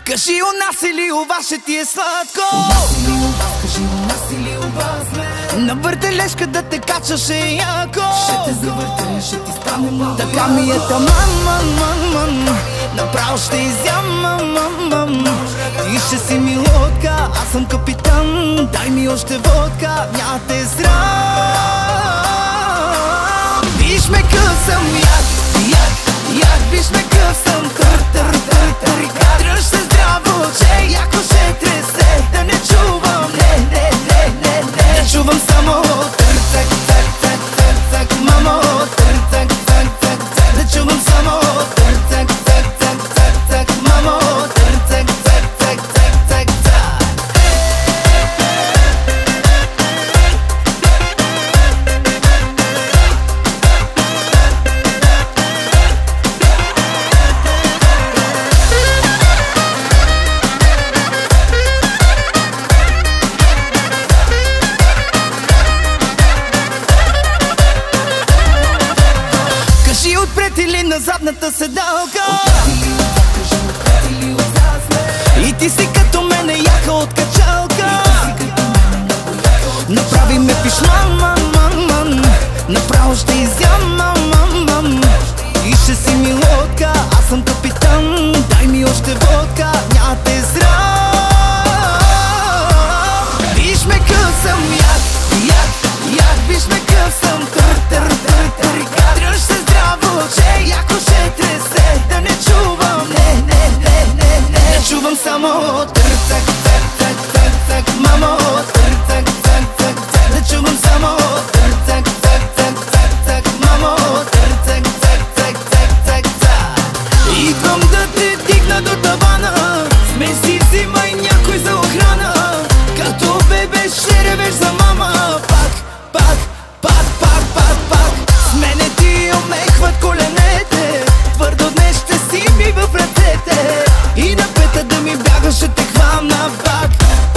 Кажи у нас или у вас ще ти е сладко? Кажи у нас или у вас ме. На въртележка да те качаше яко. Ще те завъртя, ще ти стане малко. Така ми е таман. Направо ще изямам. Ти ще си ми лодка, аз съм капитан. Дай ми още водка, няма те срам. Виж ме къв съм як, виж ме къв съм тър. Дръж се здраво, че яко ще тресе. Да не чувам, не чувам само тър, мамо, тър, да чувам само тър, мамо, тър. Отпред или на задната седалка. И ти си като мене, яка от качалка. Направи ме пишман, направо ще изямам. И ще си ми лодка, аз съм капитан. Дай ми още водка, няма те срам. Виж ме къв съм як, виж ме къв съм тър. Дръж се здраво, че яко ще тресе. Да не чувам, не чувам само тър, мамо, тър. Да чувам само тър, мамо, тър. Идвам да те дигна до тавана. Смеси, взимай някой за охрана. Като бебе ще ревеш за мама. Пак. С мене ти омехват коленете. Твърдо днес ще си ми в ръцете. И на пета да ми бягаш, ще те хвана пак.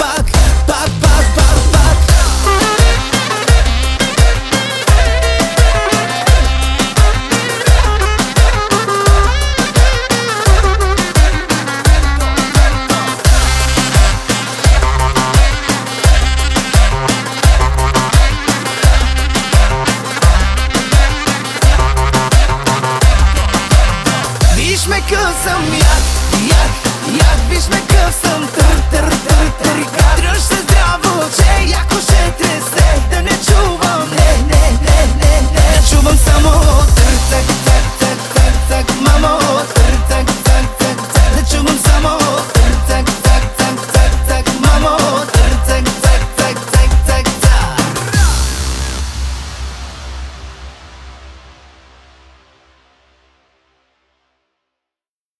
Виж ме къв съм як, виж ме къв съм тър. Дръж се здраво, че яко ще тресе. Да не чувам, не чувам само тър, мамо, тър.